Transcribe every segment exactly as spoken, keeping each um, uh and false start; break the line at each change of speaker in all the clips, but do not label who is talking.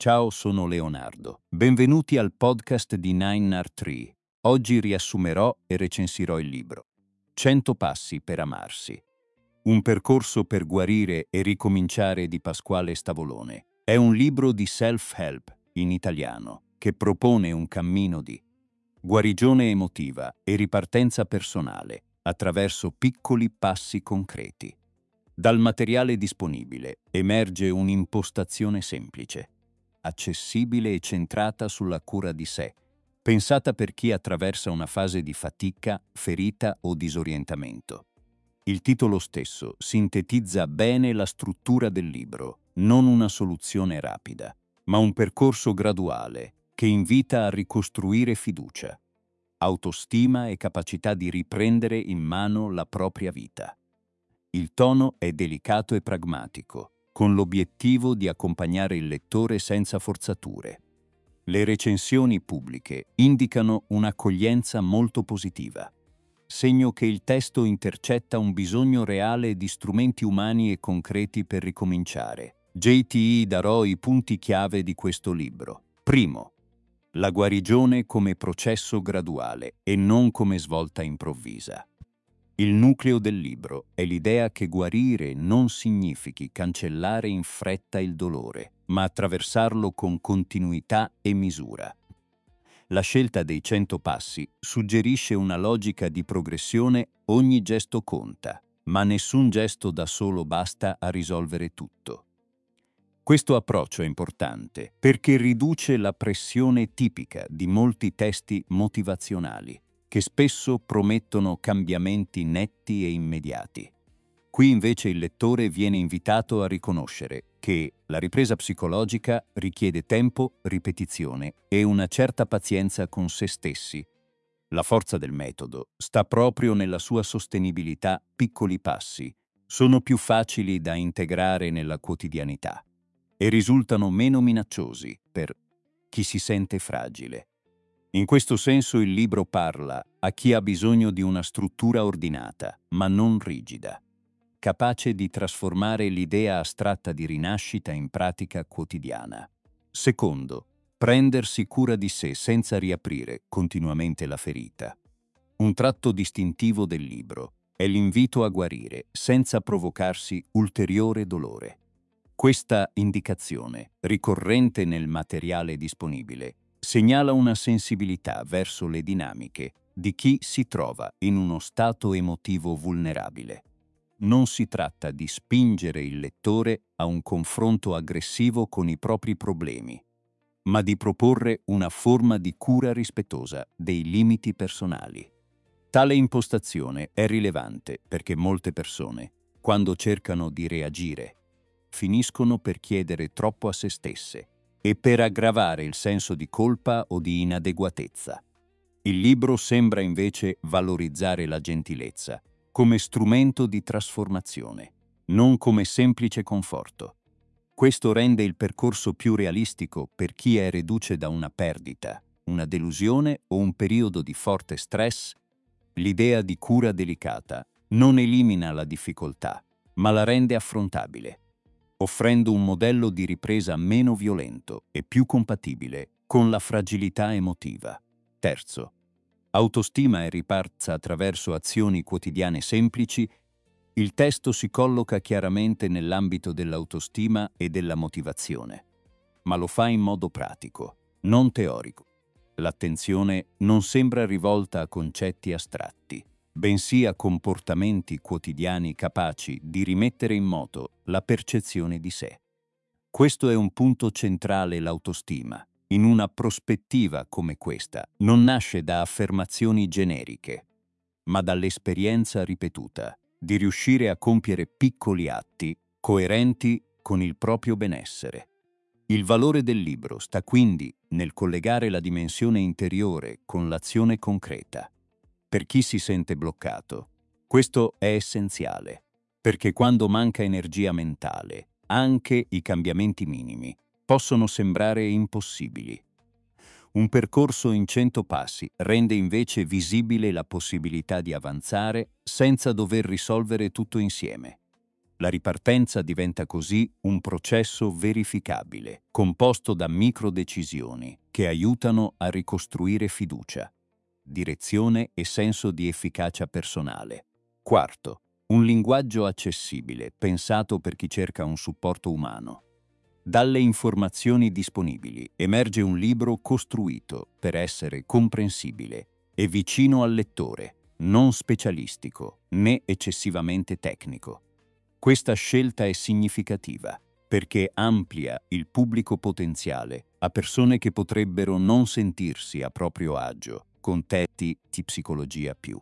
Ciao, sono Leonardo. Benvenuti al podcast di Nine Art Tree. Oggi riassumerò e recensirò il libro cento passi per amarsi. Un percorso per guarire e ricominciare di Pasquale Stavolone. È un libro di self-help in italiano che propone un cammino di guarigione emotiva e ripartenza personale attraverso piccoli passi concreti. Dal materiale disponibile emerge un'impostazione semplice, accessibile e centrata sulla cura di sé, pensata per chi attraversa una fase di fatica, ferita o disorientamento. Il titolo stesso sintetizza bene la struttura del libro, non una soluzione rapida, ma un percorso graduale che invita a ricostruire fiducia, autostima e capacità di riprendere in mano la propria vita. Il tono è delicato e pragmatico, con l'obiettivo di accompagnare il lettore senza forzature. Le recensioni pubbliche indicano un'accoglienza molto positiva, segno che il testo intercetta un bisogno reale di strumenti umani e concreti per ricominciare. J T I darò i punti chiave di questo libro. Primo, la guarigione come processo graduale e non come svolta improvvisa. Il nucleo del libro è l'idea che guarire non significhi cancellare in fretta il dolore, ma attraversarlo con continuità e misura. La scelta dei cento passi suggerisce una logica di progressione: ogni gesto conta, ma nessun gesto da solo basta a risolvere tutto. Questo approccio è importante perché riduce la pressione tipica di molti testi motivazionali, che spesso promettono cambiamenti netti e immediati. Qui invece il lettore viene invitato a riconoscere che la ripresa psicologica richiede tempo, ripetizione e una certa pazienza con se stessi. La forza del metodo sta proprio nella sua sostenibilità. Piccoli passi sono più facili da integrare nella quotidianità e risultano meno minacciosi per chi si sente fragile. In questo senso il libro parla a chi ha bisogno di una struttura ordinata, ma non rigida, capace di trasformare l'idea astratta di rinascita in pratica quotidiana. Secondo, prendersi cura di sé senza riaprire continuamente la ferita. Un tratto distintivo del libro è l'invito a guarire senza provocarsi ulteriore dolore. Questa indicazione, ricorrente nel materiale disponibile, segnala una sensibilità verso le dinamiche di chi si trova in uno stato emotivo vulnerabile. Non si tratta di spingere il lettore a un confronto aggressivo con i propri problemi, ma di proporre una forma di cura rispettosa dei limiti personali. Tale impostazione è rilevante perché molte persone, quando cercano di reagire, finiscono per chiedere troppo a se stesse e per aggravare il senso di colpa o di inadeguatezza. Il libro sembra invece valorizzare la gentilezza come strumento di trasformazione, non come semplice conforto. Questo rende il percorso più realistico per chi è reduce da una perdita, una delusione o un periodo di forte stress. L'idea di cura delicata non elimina la difficoltà, ma la rende affrontabile, offrendo un modello di ripresa meno violento e più compatibile con la fragilità emotiva. Terzo, autostima e ripartenza attraverso azioni quotidiane semplici. Il testo si colloca chiaramente nell'ambito dell'autostima e della motivazione, ma lo fa in modo pratico, non teorico. L'attenzione non sembra rivolta a concetti astratti, bensì a comportamenti quotidiani capaci di rimettere in moto la percezione di sé. Questo è un punto centrale. L'autostima, in una prospettiva come questa, non nasce da affermazioni generiche, ma dall'esperienza ripetuta di riuscire a compiere piccoli atti coerenti con il proprio benessere. Il valore del libro sta quindi nel collegare la dimensione interiore con l'azione concreta. Per chi si sente bloccato, questo è essenziale, perché quando manca energia mentale, anche i cambiamenti minimi possono sembrare impossibili. Un percorso in cento passi rende invece visibile la possibilità di avanzare senza dover risolvere tutto insieme. La ripartenza diventa così un processo verificabile, composto da microdecisioni che aiutano a ricostruire fiducia, direzione e senso di efficacia personale. Quarto, un linguaggio accessibile, pensato per chi cerca un supporto umano. Dalle informazioni disponibili emerge un libro costruito per essere comprensibile e vicino al lettore, non specialistico né eccessivamente tecnico. Questa scelta è significativa perché amplia il pubblico potenziale a persone che potrebbero non sentirsi a proprio agio con testi di psicologia più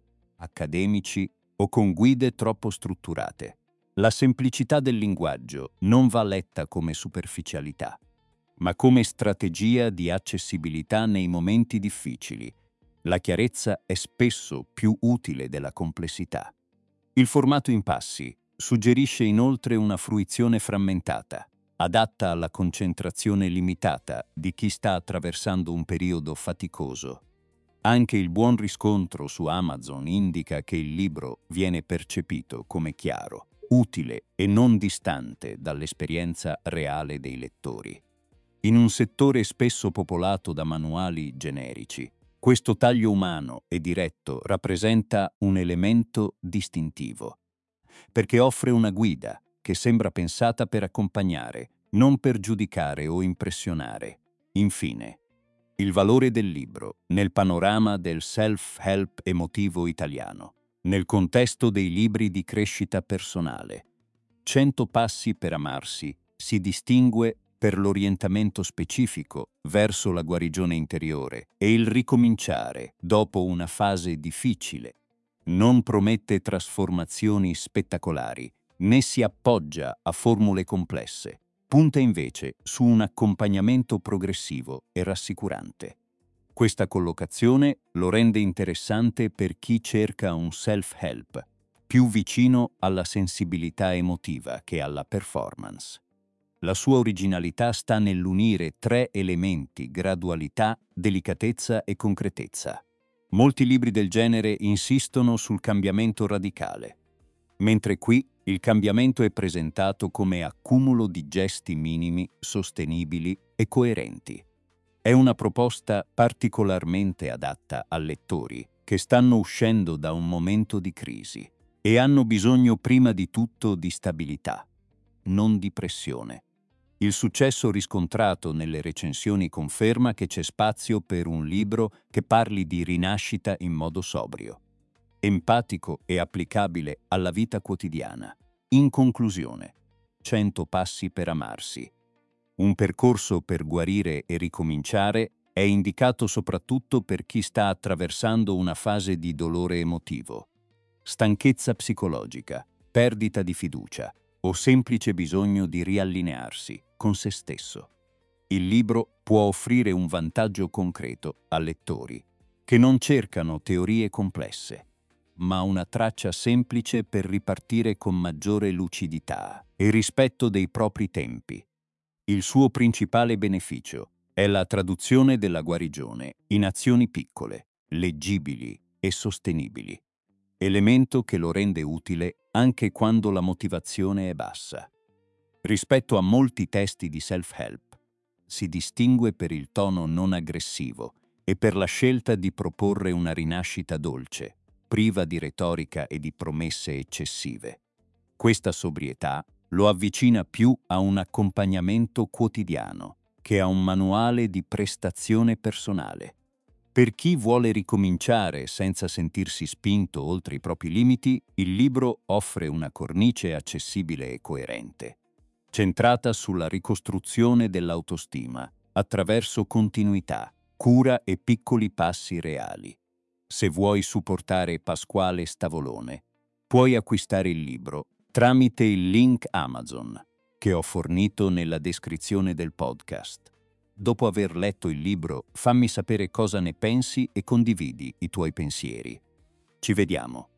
accademici o con guide troppo strutturate. La semplicità del linguaggio non va letta come superficialità, ma come strategia di accessibilità nei momenti difficili. La chiarezza è spesso più utile della complessità. Il formato in passi suggerisce inoltre una fruizione frammentata, adatta alla concentrazione limitata di chi sta attraversando un periodo faticoso. Anche il buon riscontro su Amazon indica che il libro viene percepito come chiaro, utile e non distante dall'esperienza reale dei lettori. In un settore spesso popolato da manuali generici, questo taglio umano e diretto rappresenta un elemento distintivo, perché offre una guida che sembra pensata per accompagnare, non per giudicare o impressionare. Infine, il valore del libro nel panorama del self-help emotivo italiano, nel contesto dei libri di crescita personale. Cento passi per amarsi si distingue per l'orientamento specifico verso la guarigione interiore e il ricominciare dopo una fase difficile. Non promette trasformazioni spettacolari, né si appoggia a formule complesse. Punta invece su un accompagnamento progressivo e rassicurante. Questa collocazione lo rende interessante per chi cerca un self-help, più vicino alla sensibilità emotiva che alla performance. La sua originalità sta nell'unire tre elementi: gradualità, delicatezza e concretezza. Molti libri del genere insistono sul cambiamento radicale, mentre qui il cambiamento è presentato come accumulo di gesti minimi, sostenibili e coerenti. È una proposta particolarmente adatta a lettori che stanno uscendo da un momento di crisi e hanno bisogno prima di tutto di stabilità, non di pressione. Il successo riscontrato nelle recensioni conferma che c'è spazio per un libro che parli di rinascita in modo sobrio, empatico e applicabile alla vita quotidiana. In conclusione, cento passi per amarsi. Un percorso per guarire e ricominciare è indicato soprattutto per chi sta attraversando una fase di dolore emotivo, stanchezza psicologica, perdita di fiducia o semplice bisogno di riallinearsi con se stesso. Il libro può offrire un vantaggio concreto a lettori che non cercano teorie complesse, ma una traccia semplice per ripartire con maggiore lucidità e rispetto dei propri tempi. Il suo principale beneficio è la traduzione della guarigione in azioni piccole, leggibili e sostenibili, elemento che lo rende utile anche quando la motivazione è bassa. Rispetto a molti testi di self-help, si distingue per il tono non aggressivo e per la scelta di proporre una rinascita dolce, priva di retorica e di promesse eccessive. Questa sobrietà lo avvicina più a un accompagnamento quotidiano che a un manuale di prestazione personale. Per chi vuole ricominciare senza sentirsi spinto oltre i propri limiti, il libro offre una cornice accessibile e coerente, centrata sulla ricostruzione dell'autostima attraverso continuità, cura e piccoli passi reali. Se vuoi supportare Pasquale Stavolone, puoi acquistare il libro tramite il link Amazon che ho fornito nella descrizione del podcast. Dopo aver letto il libro, fammi sapere cosa ne pensi e condividi i tuoi pensieri. Ci vediamo.